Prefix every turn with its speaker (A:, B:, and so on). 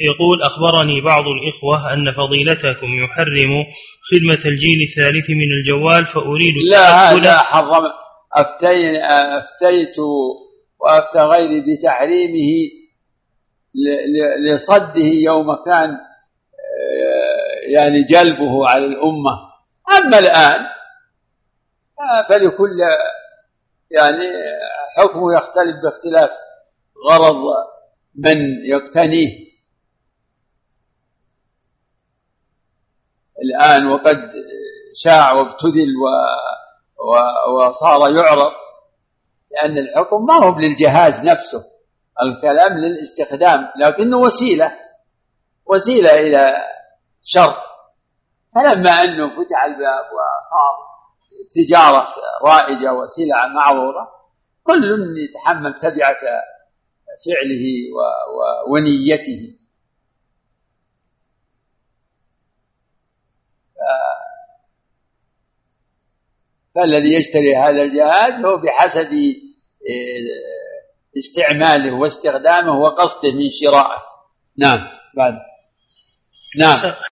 A: يقول: أخبرني بعض الإخوة أن فضيلتكم يحرم خدمة الجيل الثالث من الجوال، فأريد
B: لا، هذا حرم. أفتيت وأفتى غيري بتحريمه لصده يوم كان يعني جلبه على الأمة. أما الآن فلكل يعني حكمه يختلف باختلاف غرض من يقتنيه. الآن وقد شاع وابتذل وصار يعرف، لأن الحكم ما هو للجهاز نفسه، الكلام للاستخدام، لكنه وسيلة إلى شر. فلما أنه فتح الباب وصار تجارة رائجة وسلعة معروضة، كل يتحمل تبعة فعله ونيته. فالذي يشتري هذا الجهاز هو بحسب استعماله واستخدامه وقصده من شرائه. نعم. بعد. نعم.